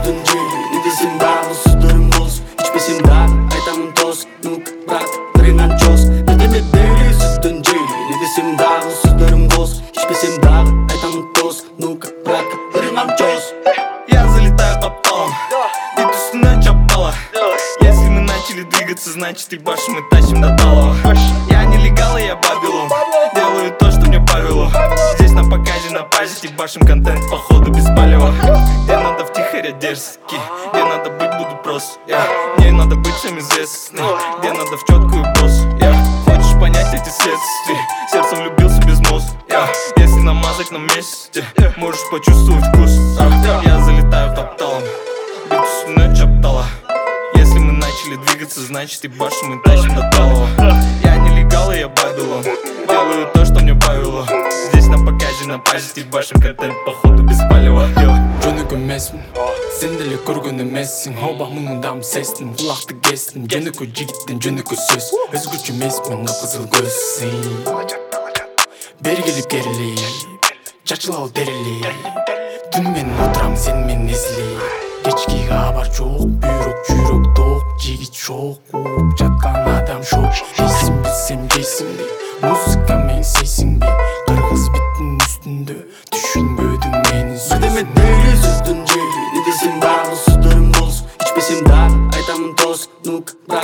üzdün Ceyli. Ne desin dağlı sularım boz. İçmesin dağlı aytamın toz. Nuk bırak inan çöz. Ne demek böyle üzdün Ceyli. Ne desin dağlı sularım boz. İçmesin dağlı aytamın toz. Nuk bırak inan çöz. Я залетаю топ-топ, ты тусуна чапала. Если мы начали двигаться, значит и больше мы тащим до талого. Я нелегал, и я бабилон, делаю то, что мне повело. Здесь на показе, на базе, ебашим контент, походу без палева. Где надо втихаря дерзкий, где надо быть, буду прост. Мне надо быть всем известным, где надо в четкую босс. Хочешь понять эти следствия, сердцем влюбился без мозга. Если намазать на месте, можешь почувствовать вкус. Я залетаю в топ-талом, бит тусуна чаптала. Если мы начали двигаться, значит и башим мы тащим до талого. Я нелегал, и я бабилон, делаю то, что мне повело. Здесь на показе, на базе, ебашим контент, походу без палева. Жөнүк эмесмин, сен деле көргөн эмессиң. Оба муңдам сестин, кулакты кестин. Жөнөкөй жигиттен жөнөкөй сөз. Өзгөчө эмесмин, кызыл көзсүң. Бери келип керилип, чачылабы дерилип. Түн менен отурам, сен менен эзилип. Кечки кабар жок, бүйрөк жүрөк ток. Жигит шок, ууп жаткан адам шок. Жейсиң билсем жейсиңби, музыка менен сейсиңби. Кыргыз биттин үстүндө түшүнбөдүң мени сөзүн. Демек бери сөздүн Жейли. Не десем дагы сударым боз. Ичпесем дагы айтамын тоз. Нук